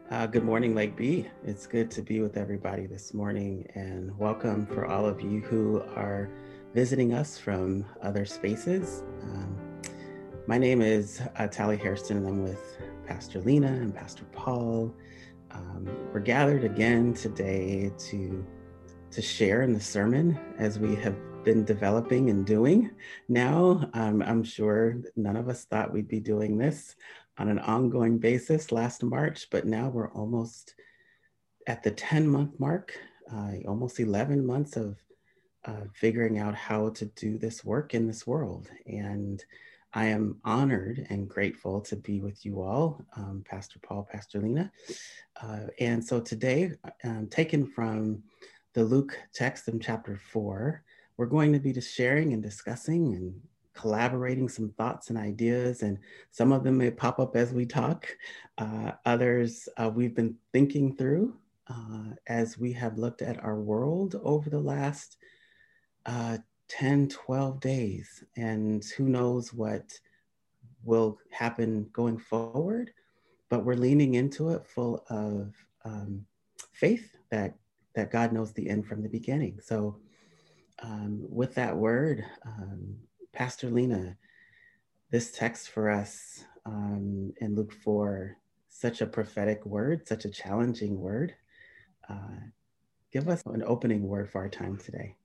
Good morning, Lake B. It's good to be with everybody this morning, and welcome for all of you who are visiting us from other spaces. My name is Tally Hairston, and I'm with Pastor Lena and Pastor Paul. We're gathered again today to share in the sermon as we have been developing and doing now. I'm sure none of us thought we'd be doing this on an ongoing basis last March, but now we're almost at the 10-month mark, almost 11 months of figuring out how to do this work in this world. And I am honored and grateful to be with you all, Pastor Paul, Pastor Lena. And so today, taken from the Luke text in chapter 4, we're going to be just sharing and discussing and collaborating some thoughts and ideas, and some of them may pop up as we talk. Others we've been thinking through as we have looked at our world over the last 10, 12 days, and who knows what will happen going forward, but we're leaning into it full of faith that God knows the end from the beginning. So with that word, Pastor Lena, this text for us in Luke 4, such a prophetic word, such a challenging word. Give us an opening word for our time today.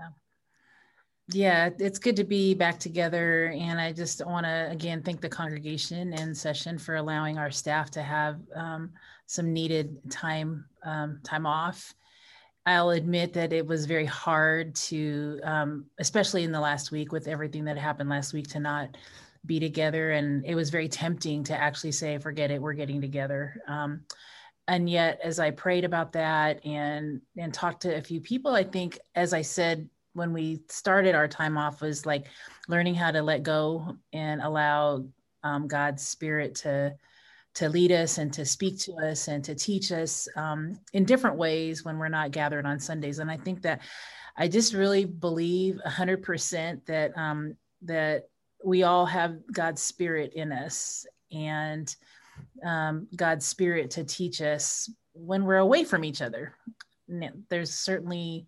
Yeah, it's good to be back together. And I just want to, again, thank the congregation and session for allowing our staff to have some needed time off. I'll admit that it was very hard to, especially in the last week with everything that happened last week, to not be together. And it was very tempting to actually say, forget it, we're getting together. And yet, as I prayed about that and talked to a few people, I think, as I said, when we started our time off, was like learning how to let go and allow God's Spirit to lead us and to speak to us and to teach us in different ways when we're not gathered on Sundays. And I think that I just really believe 100% that that we all have God's Spirit in us, and God's Spirit to teach us when we're away from each other. There's certainly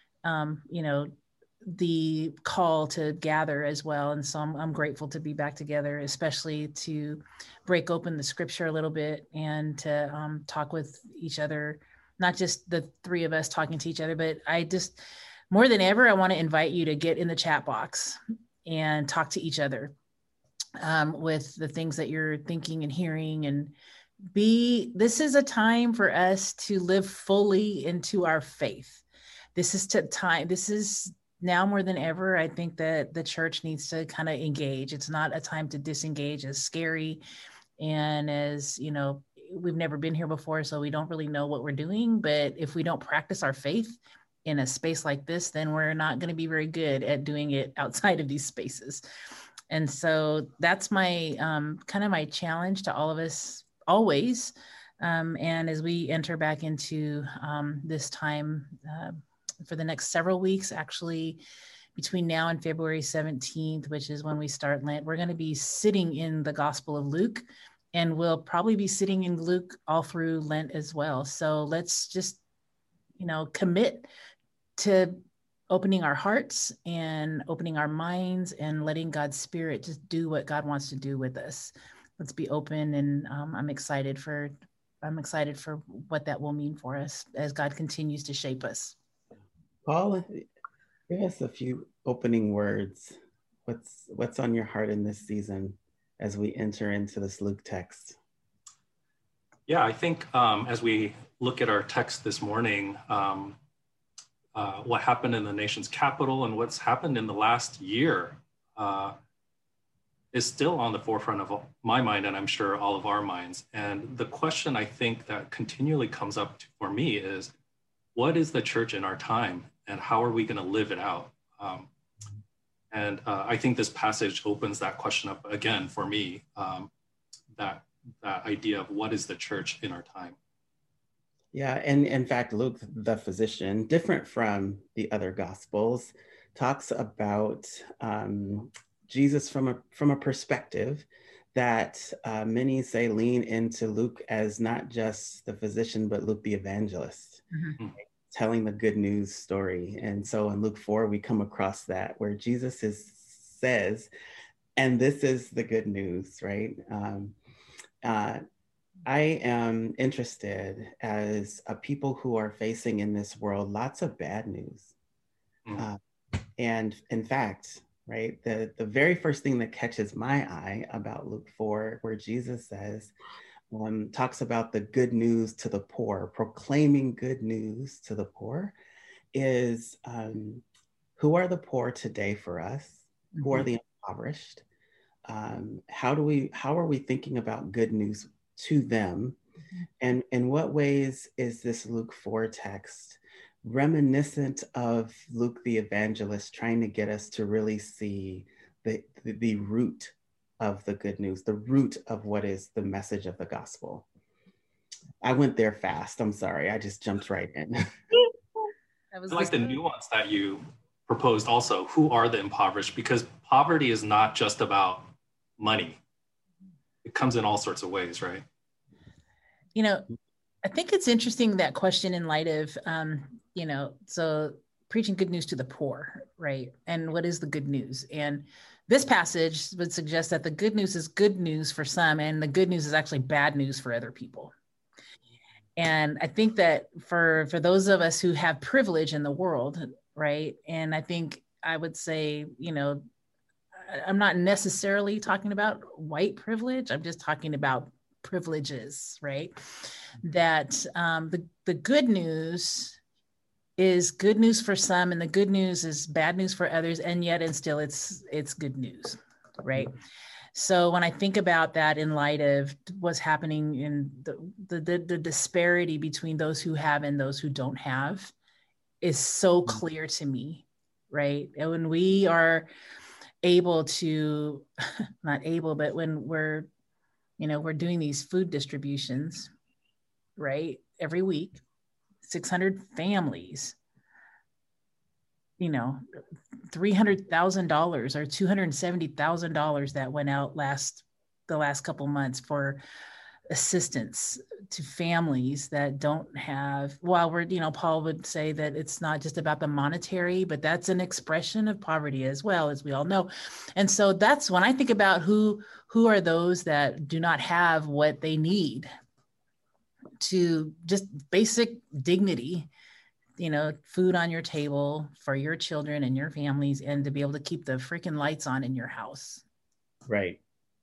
the call to gather as well. And so I'm grateful to be back together, especially to break open the scripture a little bit and to talk with each other, not just the three of us talking to each other, but I just, more than ever, I want to invite you to get in the chat box and talk to each other with the things that you're thinking and hearing, and this is a time for us to live fully into our faith. This is now more than ever. I think that the church needs to kind of engage. It's not a time to disengage, as scary and as, we've never been here before, so we don't really know what we're doing. But if we don't practice our faith in a space like this, then we're not going to be very good at doing it outside of these spaces. And so that's my kind of my challenge to all of us always. And as we enter back into this time for the next several weeks, actually between now and February 17th, which is when we start Lent, we're going to be sitting in the Gospel of Luke, and we'll probably be sitting in Luke all through Lent as well. So let's just, commit to opening our hearts and opening our minds and letting God's Spirit just do what God wants to do with us. Let's be open, and I'm excited for what that will mean for us as God continues to shape us. Paul, give us a few opening words. What's on your heart in this season as we enter into this Luke text? Yeah, I think as we look at our text this morning, what happened in the nation's capital and what's happened in the last year is still on the forefront of my mind, and I'm sure all of our minds. And the question I think that continually comes up for me is, what is the church in our time, and how are we going to live it out? And I think this passage opens that question up again for me, that idea of what is the church in our time. Yeah, and in fact, Luke, the physician, different from the other Gospels, talks about Jesus from a perspective that many say lean into Luke as not just the physician, but Luke the evangelist, telling the good news story. And so in Luke 4, we come across that where Jesus says, and this is the good news, right? I am interested as a people who are facing in this world lots of bad news. And in fact, right, the very first thing that catches my eye about Luke 4, where Jesus says, talks about the good news to the poor, proclaiming good news to the poor, is who are the poor today for us? Who are the impoverished? How are we thinking about good news to them? And in what ways is this Luke 4 text reminiscent of Luke the evangelist trying to get us to really see the root of the good news, the root of what is the message of the gospel? I went there fast. I'm sorry. I just jumped right in. I like the nuance that you proposed also. Who are the impoverished? Because poverty is not just about money. It comes in all sorts of ways, right? You know, I think it's interesting, that question, in light of, so preaching good news to the poor, right? And what is the good news? And this passage would suggest that the good news is good news for some, and the good news is actually bad news for other people. And I think that for those of us who have privilege in the world, right? And I think I would say, I'm not necessarily talking about white privilege. I'm just talking about privileges, right? That the good news is good news for some, and the good news is bad news for others, and yet and still it's good news, right? So when I think about that in light of what's happening in the disparity between those who have and those who don't have is so clear to me, right? And when we are able to, not able, but when we're doing these food distributions, right? Every week, 600 families, $300,000 or $270,000 that went out the last couple months for assistance to families that don't have, while Paul would say that it's not just about the monetary, but that's an expression of poverty as well, as we all know. And so that's when I think about who are those that do not have what they need to just basic dignity, food on your table for your children and your families, and to be able to keep the freaking lights on in your house. Right.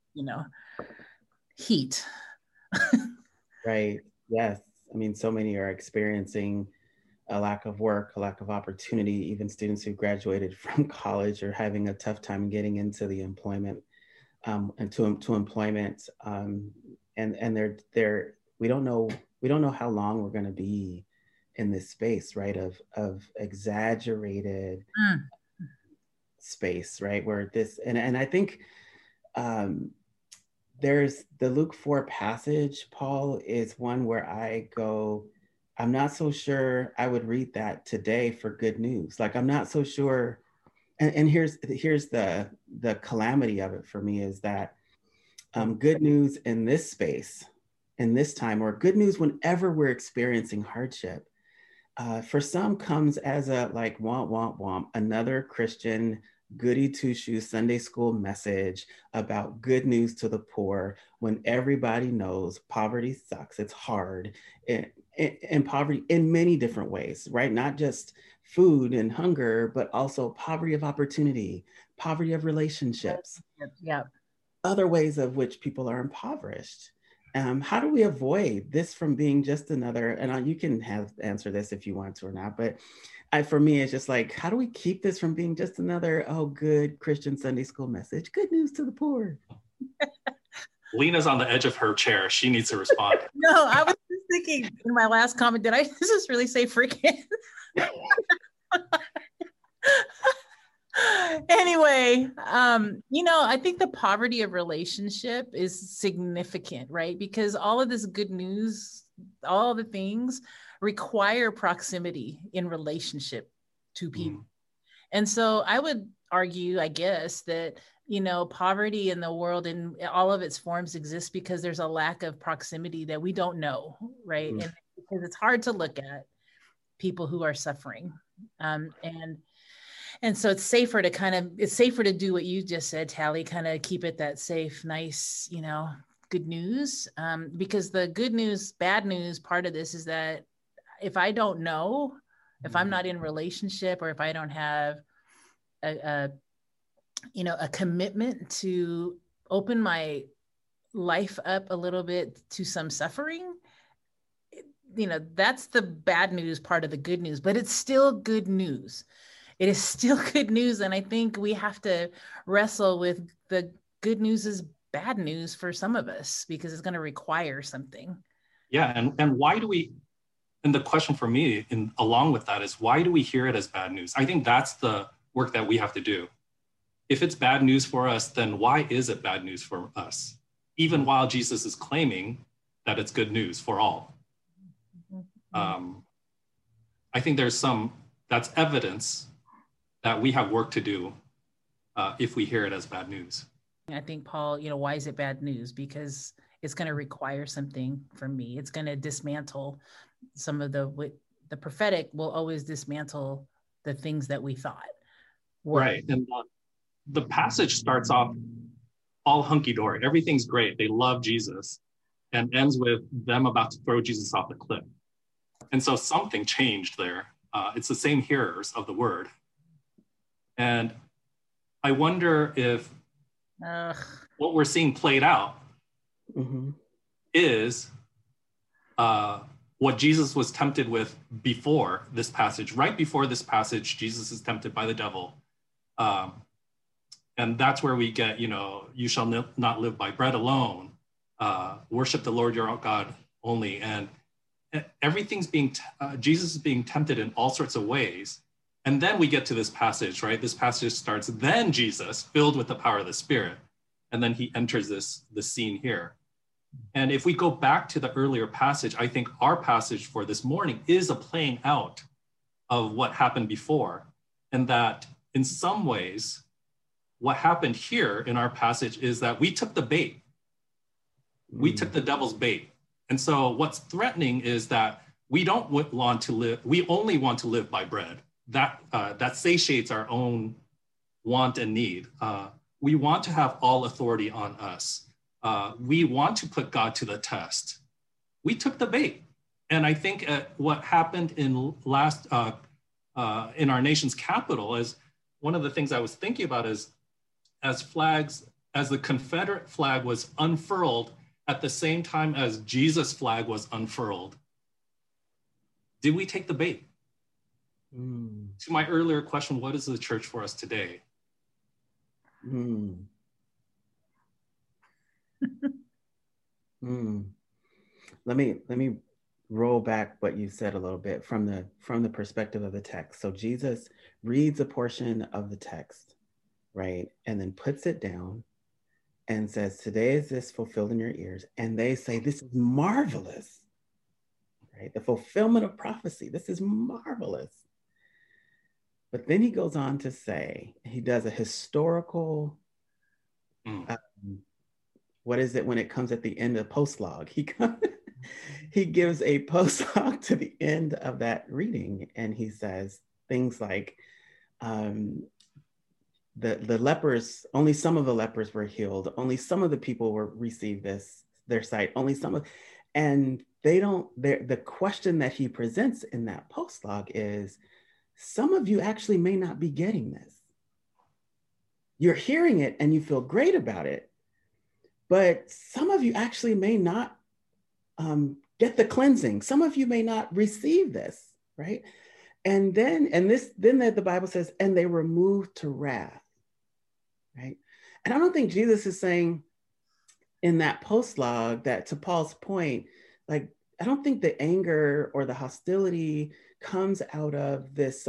Heat. Right. Yes. I mean, so many are experiencing a lack of work, a lack of opportunity. Even students who graduated from college are having a tough time getting into the employment and to employment. And they're we don't know how long we're going to be in this space, right? Of exaggerated space, right? Where this, and I think there's the Luke 4 passage, Paul, is one where I go, I'm not so sure I would read that today for good news. Like, I'm not so sure. And here's the calamity of it for me, is that good news in this space, in this time, or good news whenever we're experiencing hardship, for some comes as a like womp, womp, womp, another Christian goody two-shoes Sunday school message about good news to the poor, when everybody knows poverty sucks, it's hard, and poverty in many different ways, right? Not just food and hunger, but also poverty of opportunity, poverty of relationships, other ways of which people are impoverished. How do we avoid this from being just another, and you can answer this if you want to or not, but for me, it's just like, how do we keep this from being just another, good Christian Sunday school message? Good news to the poor. Lena's on the edge of her chair. She needs to respond. No, I was just thinking in my last comment, did I just really say freaking? Anyway, I think the poverty of relationship is significant, right? Because all of this good news, all the things require proximity in relationship to people. And so I would argue, I guess, that, poverty in the world in all of its forms exists because there's a lack of proximity that we don't know, right? And because it's hard to look at people who are suffering. And so it's safer to do what you just said, Tally, kind of keep it that safe, nice, good news. Because the good news, bad news part of this is that if I don't know, if I'm not in relationship, or if I don't have a commitment to open my life up a little bit to some suffering, that's the bad news part of the good news, but it's still good news. It is still good news. And I think we have to wrestle with the good news is bad news for some of us, because it's going to require something. Yeah. And why do we, and the question for me along with that is, why do we hear it as bad news? I think that's the work that we have to do. If it's bad news for us, then why is it bad news for us? Even while Jesus is claiming that it's good news for all. I think that's evidence that we have work to do if we hear it as bad news. I think, Paul, why is it bad news? Because it's going to require something from me. It's going to dismantle some of the prophetic will always dismantle the things that we thought were. Right. And the passage starts off all hunky-dory. Everything's great. They love Jesus, and ends with them about to throw Jesus off the cliff. And so something changed there. It's the same hearers of the word. And I wonder if what we're seeing played out is what Jesus was tempted with before this passage. Right before this passage, Jesus is tempted by the devil. And that's where we get, you shall not live by bread alone. Worship the Lord your God only. And everything's Jesus is being tempted in all sorts of ways. And then we get to this passage, right? This passage starts, then Jesus, filled with the power of the Spirit. And then he enters the scene here. And if we go back to the earlier passage, I think our passage for this morning is a playing out of what happened before. And that in some ways, what happened here in our passage is that we took the bait. We took the devil's bait. And so what's threatening is that we don't want to live, we only want to live by bread. That satiates our own want and need. We want to have all authority on us. We want to put God to the test. We took the bait. And I think what happened in our nation's capital is one of the things I was thinking about is as the Confederate flag was unfurled at the same time as Jesus' flag was unfurled, did we take the bait? To my earlier question, what is the church for us today? Let me roll back what you said a little bit from the perspective of the text. So Jesus reads a portion of the text, right? And then puts it down and says, today is this fulfilled in your ears. And they say, this is marvelous, right? The fulfillment of prophecy. This is marvelous. But then he goes on to say, he does a historical, what is it when it comes at the end of post-log? He gives a post-log to the end of that reading. And he says things like, the lepers, only some of the lepers were healed. Only some of the people received their sight. Only some of, and the question that he presents in that post-log is, some of you actually may not be getting this. You're hearing it and you feel great about it, but some of you actually may not get the cleansing. Some of you may not receive this, right? And then the Bible says, and they were moved to wrath, right? And I don't think Jesus is saying in that post-log that, to Paul's point, like, I don't think the anger or the hostility comes out of this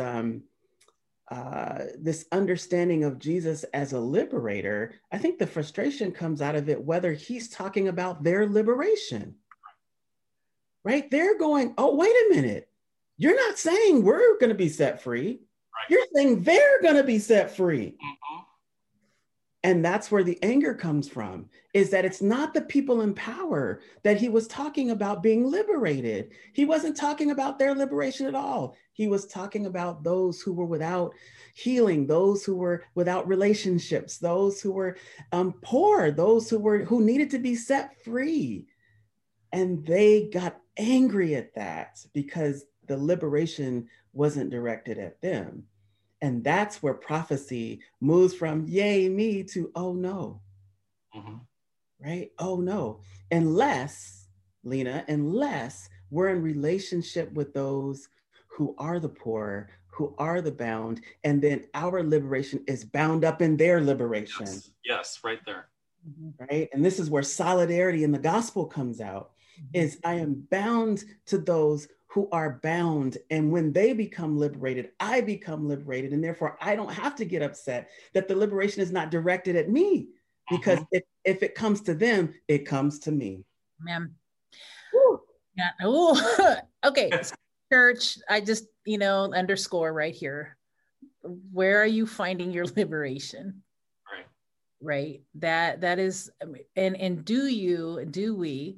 this understanding of Jesus as a liberator. I think the frustration comes out of it, whether he's talking about their liberation, right? They're going, oh, wait a minute. You're not saying we're going to be set free. Right. You're saying they're going to be set free. And that's where the anger comes from, is that it's not the people in power that he was talking about being liberated. He wasn't talking about their liberation at all. He was talking about those who were without healing, those who were without relationships, those who were poor, those who needed to be set free. And they got angry at that because the liberation wasn't directed at them. And that's where prophecy moves from yay me to oh no. Mm-hmm. Right? Oh no. Unless, Lena, we're in relationship with those who are the poor, who are the bound, and then our liberation is bound up in their liberation. Yes, right there. Right? And this is where solidarity in the gospel comes out, is I am bound to those who are bound. And when they become liberated, I become liberated. And therefore, I don't have to get upset that the liberation is not directed at me, because if it comes to them, it comes to me. Ma'am. Yeah. Oh, okay. Church, I just, underscore right here. Where are you finding your liberation? Right. That is, and do we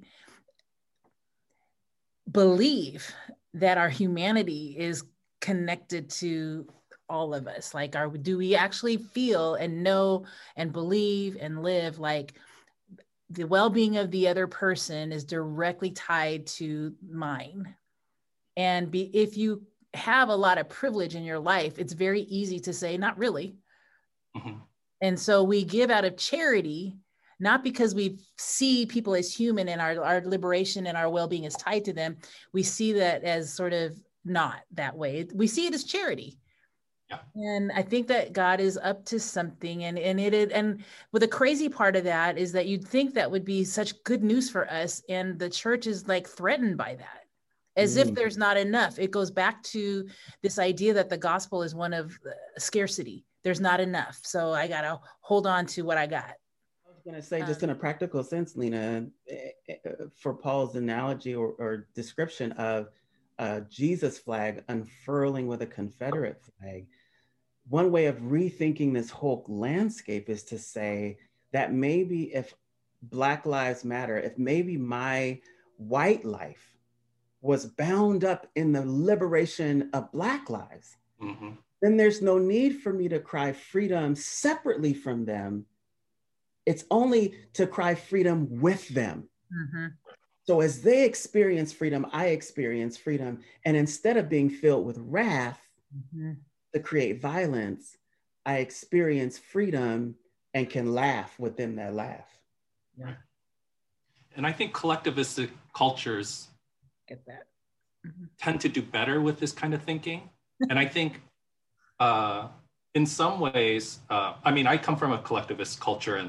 believe that our humanity is connected to all of us? Like, do we actually feel and know and believe and live like the well-being of the other person is directly tied to mine? And if you have a lot of privilege in your life, it's very easy to say, not really. Mm-hmm. And so we give out of charity, not because we see people as human and our liberation and our well-being is tied to them. We see that as sort of not that way. We see it as charity. Yeah. And I think that God is up to something. And with the crazy part of that is that you'd think that would be such good news for us. And the church is like threatened by that, as if there's not enough. It goes back to this idea that the gospel is one of scarcity. There's not enough. So I got to hold on to what I got. Going to say, just in a practical sense, Lena, for Paul's analogy or description of Jesus' flag unfurling with a Confederate flag, one way of rethinking this whole landscape is to say that maybe if Black Lives Matter, if maybe my white life was bound up in the liberation of Black lives, then there's no need for me to cry freedom separately from them. It's only to cry freedom with them. Mm-hmm. So as they experience freedom, I experience freedom. And instead of being filled with wrath to create violence, I experience freedom and can laugh within that laugh. Yeah. And I think collectivistic cultures tend to do better with this kind of thinking. And I think in some ways, I come from a collectivist culture,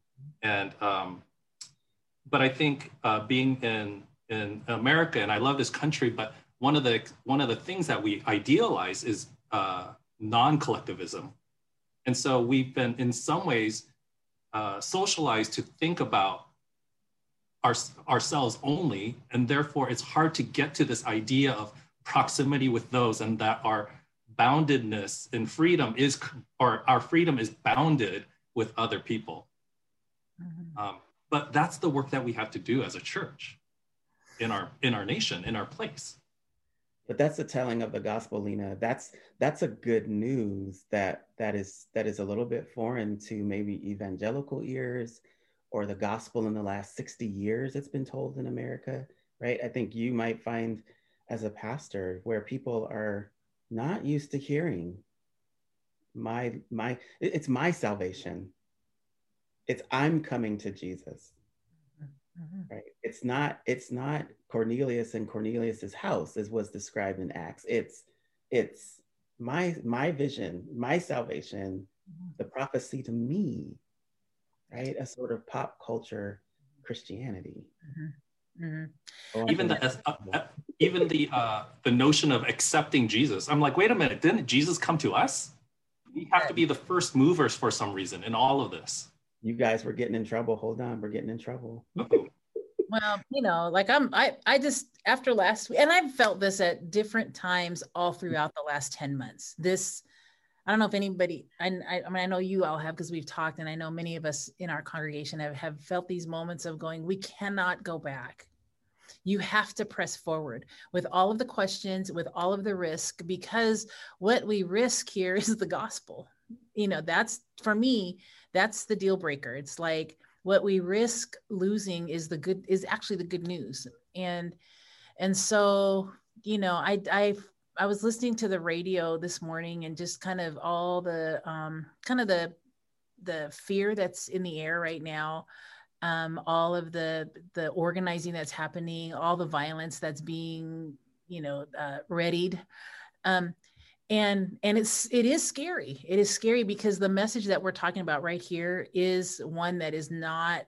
but I think being in America, and I love this country, but one of the things that we idealize is non-collectivism. And so we've been in some ways socialized to think about ourselves only, and therefore it's hard to get to this idea of proximity with those, and that our boundedness and freedom our freedom is bounded with other people. But that's the work that we have to do as a church in our nation, in our place. But that's the telling of the gospel, Lena. That's a good news that is a little bit foreign to maybe evangelical ears, or the gospel in the last 60 years it's been told in America, right? I think you might find as a pastor where people are not used to hearing it's my salvation. It's I'm coming to Jesus, right? It's not Cornelius and Cornelius's house as was described in Acts. It's my vision, my salvation, the prophecy to me, right? A sort of pop culture Christianity. Even the notion of accepting Jesus. I'm like, wait a minute, didn't Jesus come to us? We have to be the first movers for some reason in all of this. You guys were getting in trouble. Hold on, we're getting in trouble. Well, like I just, after last week, and I've felt this at different times all throughout the last 10 months, this I don't know if anybody, I mean, I know you all have, because we've talked, and I know many of us in our congregation have felt these moments of going, we cannot go back. You have to press forward with all of the questions, with all of the risk, because what we risk here is the gospel. That's, for me, that's the deal breaker. It's like, what we risk losing is actually the good news. And so, I was listening to the radio this morning, and just kind of all the the fear that's in the air right now, all of the organizing that's happening, all the violence that's being readied, and it is scary. It is scary because the message that we're talking about right here is one that is not,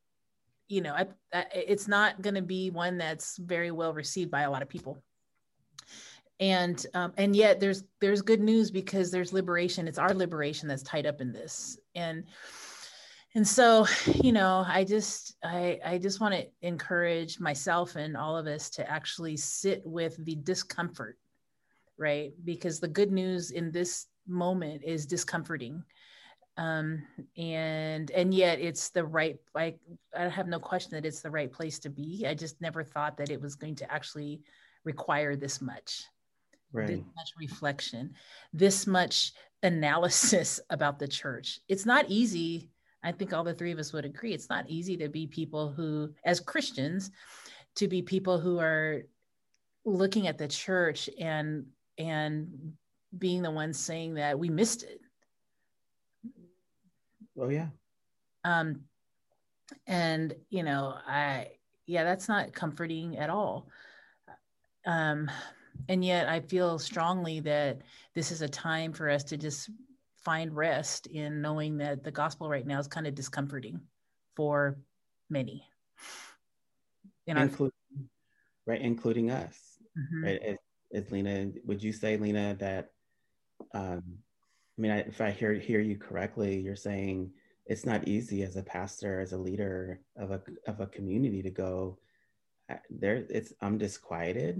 it's not going to be one that's very well received by a lot of people. And yet there's good news, because there's liberation. It's our liberation that's tied up in this. And so, I just want to encourage myself and all of us to actually sit with the discomfort, right? Because the good news in this moment is discomforting. And yet it's the right, I have no question that it's the right place to be. I just never thought that it was going to actually require this much. Right. This much reflection, this much analysis about the church. It's not easy. I think all the three of us would agree. It's not easy to be people who, as Christians, to be people who are looking at the church and being the ones saying that we missed it. Oh yeah. And that's not comforting at all. And yet I feel strongly that this is a time for us to just find rest in knowing that the gospel right now is kind of discomforting for many. Including us. Mm-hmm. Right? As Lena, would you say, Lena, that, if I hear you correctly, you're saying it's not easy as a pastor, as a leader of a community to go there. I'm disquieted.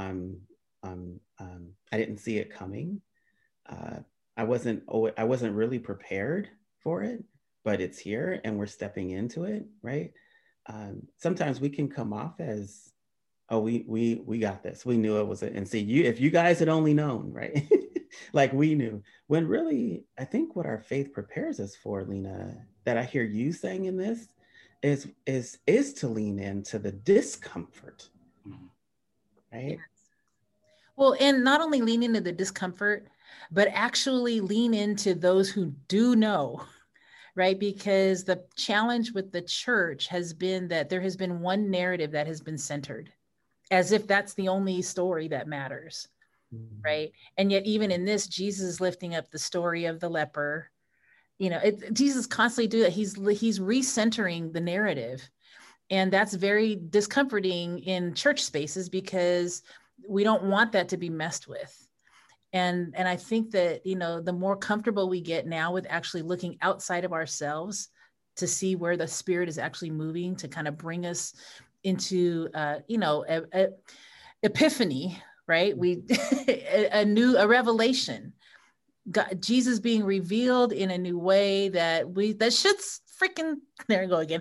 I didn't see it coming. I wasn't really prepared for it, but it's here and we're stepping into it, right? Sometimes we can come off as, oh, we got this. We knew it was it. And see, if you guys had only known, right? Like we knew. When really, I think what our faith prepares us for, Lena, that I hear you saying in this is to lean into the discomfort, right? Well, and not only lean into the discomfort, but actually lean into those who do know, right? Because the challenge with the church has been that there has been one narrative that has been centered, as if that's the only story that matters, right? And yet even in this, Jesus is lifting up the story of the leper. Jesus constantly do that. He's recentering the narrative. And that's very discomforting in church spaces, because we don't want that to be messed with. And I think that, the more comfortable we get now with actually looking outside of ourselves to see where the Spirit is actually moving to kind of bring us into, epiphany, right? a revelation, God, Jesus being revealed in a new way that should freaking, there we go again.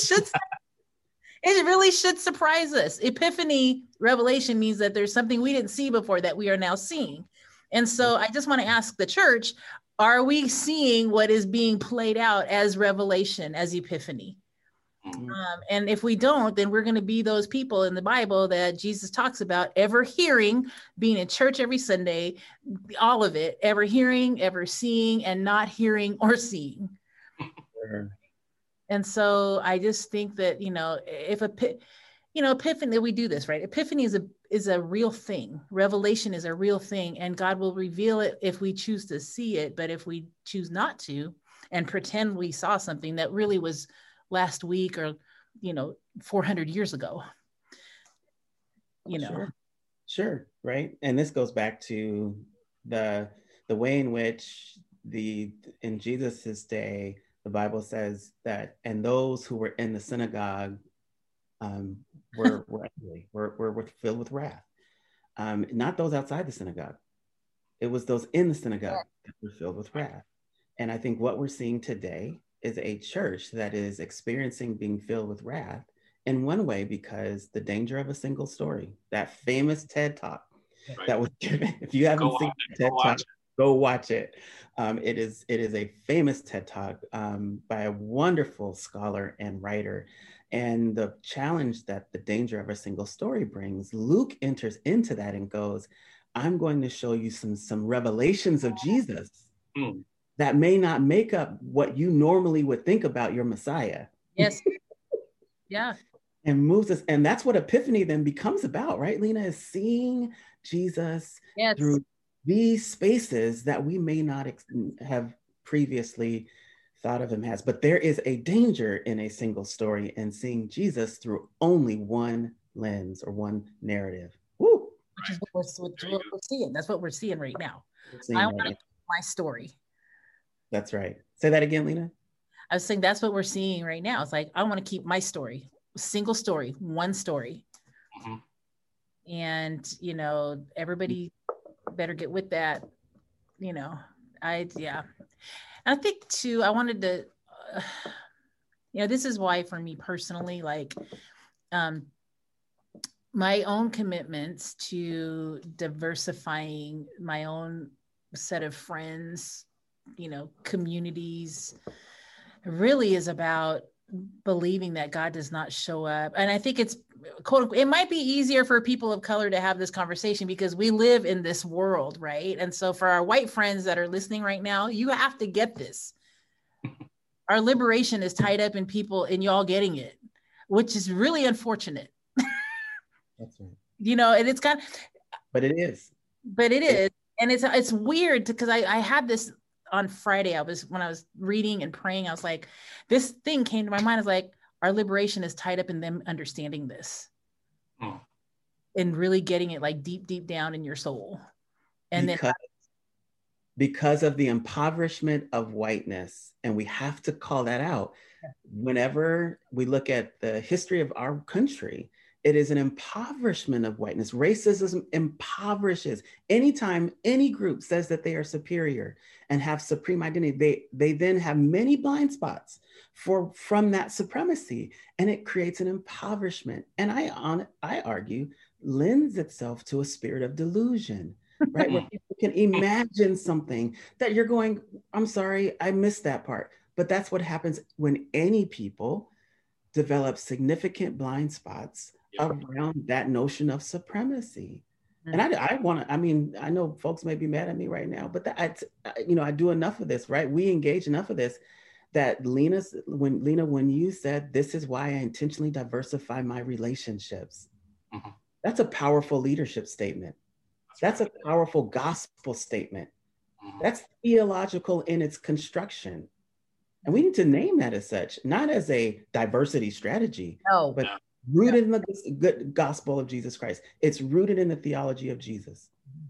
It really should surprise us. Epiphany, revelation, means that there's something we didn't see before that we are now seeing. And so I just want to ask the church, are we seeing what is being played out as revelation, as epiphany? And if we don't, then we're going to be those people in the Bible that Jesus talks about, ever hearing, being in church every Sunday, all of it, ever hearing, ever seeing, and not hearing or seeing. Sure. And so I just think that, if epiphany, we do this, right? Epiphany is a real thing. Revelation is a real thing, and God will reveal it if we choose to see it. But if we choose not to and pretend we saw something that really was last week or, 400 years ago, Sure. Right. And this goes back to the way in which in Jesus's day, the Bible says that, and those who were in the synagogue were angry, were filled with wrath. Not those outside the synagogue, It was those in the synagogue that were filled with wrath. And I think what we're seeing today is a church that is experiencing being filled with wrath in one way because the danger of a single story, that famous TED Talk that was given. If you haven't seen TED Talk, go watch it. It is a famous TED Talk by a wonderful scholar and writer. And the challenge that the danger of a single story brings, Luke enters into that and goes, I'm going to show you some revelations of Jesus that may not make up what you normally would think about your Messiah. Yes. Yeah. And moves us. And that's what Epiphany then becomes about, right, Lena? Is seeing Jesus through these spaces that we may not have previously thought of him as. But there is a danger in a single story and seeing Jesus through only one lens or one narrative. Woo! Which is what we're seeing. That's what we're seeing right now. I want my story. That's right. Say that again, Lena. I was saying that's what we're seeing right now. It's like, I want to keep my story, single story, one story. Mm-hmm. And, you know, everybody better get with that. You know, I think too, I wanted to, you know, this is why for me personally, like, my own commitments to diversifying my own set of friends, you know, communities, really is about believing that God does not show up. And I think it's it might be easier for people of color to have this conversation because we live in this world, right? And so for our white friends that are listening right now, you have to get this. Our liberation is tied up in people and y'all getting it, which is really unfortunate. That's right. You know, and it's got, but it is. But it is. And it's weird because I had this on Friday. When I was reading and praying, I was like, this thing came to my mind. I was like, our liberation is tied up in them understanding this and really getting it like deep, deep down in your soul. And because of the impoverishment of whiteness, and we have to call that out. Whenever we look at the history of our country, it is an impoverishment of whiteness. Racism impoverishes. Anytime any group says that they are superior and have supreme identity, they then have many blind spots from that supremacy, and it creates an impoverishment. And I argue lends itself to a spirit of delusion, right? Where people can imagine something that you're going, I'm sorry, I missed that part. But that's what happens when any people develop significant blind spots around that notion of supremacy. And I know folks may be mad at me right now, but I do enough of this, right? We engage enough of this that Lena, when you said, this is why I intentionally diversify my relationships, that's a powerful leadership statement. That's a powerful gospel statement. That's theological in its construction. And we need to name that as such, not as a diversity strategy, but rooted in the good gospel of Jesus Christ. It's rooted in the theology of Jesus.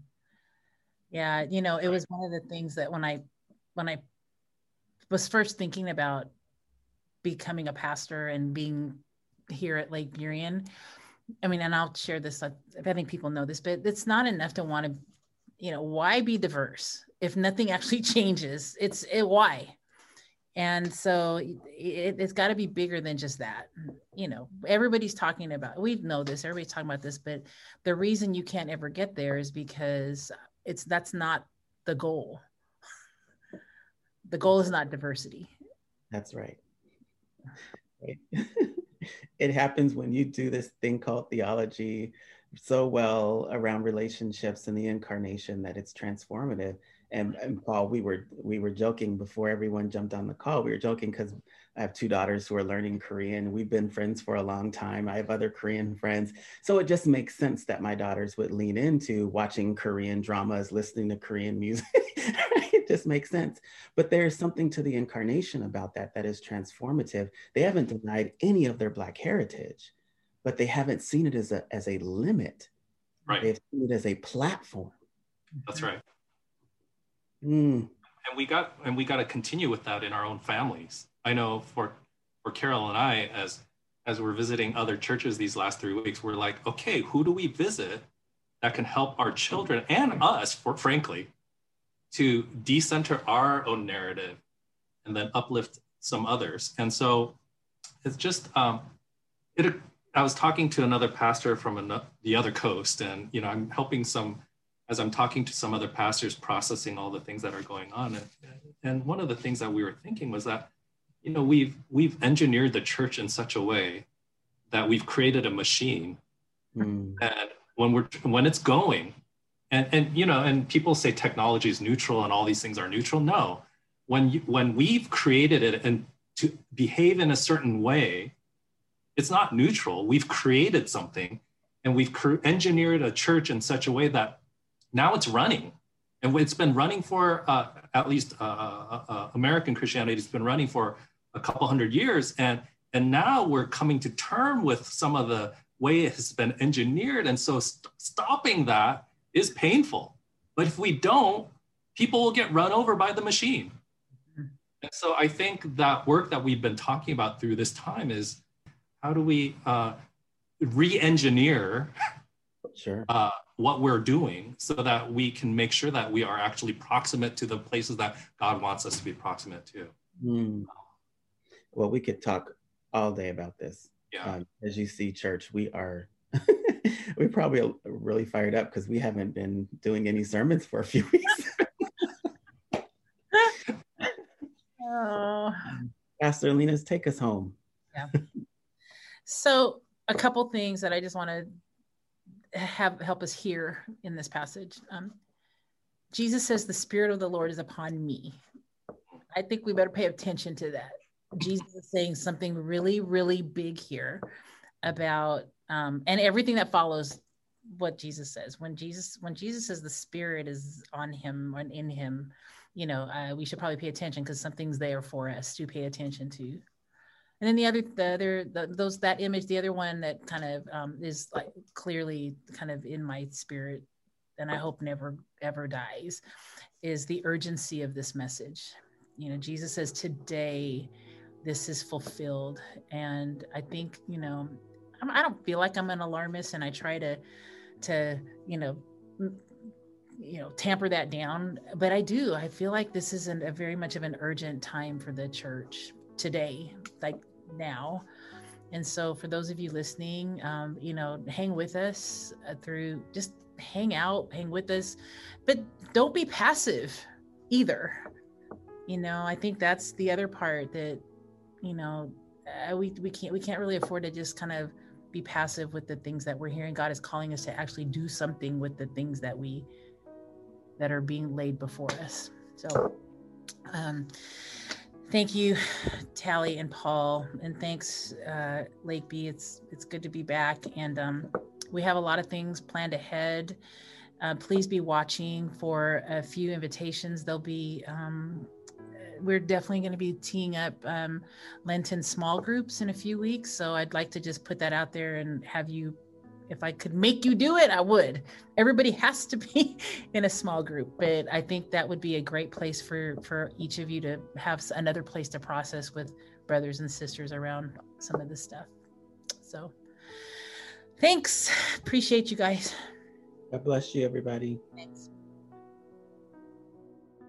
Yeah, you know, it was one of the things that when I was first thinking about becoming a pastor and being here at Lake Burien, I mean, and I'll share this, I think people know this, but it's not enough to want to, you know, why be diverse if nothing actually changes? Why? And so it's got to be bigger than just that. You know, everybody's talking about, we know this, everybody's talking about this, but the reason you can't ever get there is because that's not the goal. The goal is not diversity. That's right. It happens when you do this thing called theology so well around relationships and the incarnation that it's transformative. And Paul, we were joking before everyone jumped on the call. We were joking because I have two daughters who are learning Korean. We've been friends for a long time. I have other Korean friends. So it just makes sense that my daughters would lean into watching Korean dramas, listening to Korean music. It just makes sense. But there's something to the incarnation about that is transformative. They haven't denied any of their Black heritage, but they haven't seen it as a limit. Right. They've seen it as a platform. That's right. And we got to continue with that in our own families. I know for Carol and I, as we're visiting other churches these last 3 weeks, we're like, okay, who do we visit that can help our children and us, frankly, to decenter our own narrative and then uplift some others. And so it's just, I was talking to another pastor from the other coast, and, you know, I'm helping as I'm talking to some other pastors, processing all the things that are going on. And one of the things that we were thinking was that, you know, we've engineered the church in such a way that we've created a machine. And when it's going, and you know, and people say technology is neutral and all these things are neutral. No, when we've created it and to behave in a certain way, it's not neutral. We've created something, and we've engineered a church in such a way that now it's running. And it's been running for, at least American Christianity has been running for a couple hundred years. And now we're coming to term with some of the way it has been engineered. And so stopping that is painful. But if we don't, people will get run over by the machine. And so I think that work that we've been talking about through this time is, how do we re-engineer what we're doing so that we can make sure that we are actually proximate to the places that God wants us to be proximate to. Well, we could talk all day about this. Yeah. As you see, church, we are we're probably really fired up because we haven't been doing any sermons for a few weeks. Pastor Alinas, take us home. Yeah. So a couple things that I just want to help us hear in this passage. Jesus says, the Spirit of the Lord is upon me. I think we better pay attention to that. Jesus is saying something really, really big here about, and everything that follows what Jesus says. When Jesus says the Spirit is on him and in him, you know, we should probably pay attention because something's there for us to pay attention to. And then that image, the other one that kind of is like clearly kind of in my spirit, and I hope never ever dies, is the urgency of this message. You know, Jesus says, today this is fulfilled. And I think, you know, I don't feel like I'm an alarmist, and I try to tamper that down, but I feel like this is a very much of an urgent time for the church today, like now. And so for those of you listening, you know, hang with us through, just hang with us, but don't be passive either. You know, I think that's the other part that, you know, we can't really afford to just kind of be passive with the things that we're hearing. God is calling us to actually do something with the things that are being laid before us. So, thank you, Tally and Paul, and thanks, Lakeby. It's good to be back, and we have a lot of things planned ahead. Please be watching for a few invitations. There'll be, we're definitely going to be teeing up Lenten small groups in a few weeks. So I'd like to just put that out there and have you, if I could make you do it, I would. Everybody has to be in a small group, but I think that would be a great place for each of you to have another place to process with brothers and sisters around some of this stuff. So thanks. Appreciate you guys. God bless you, everybody. Thanks.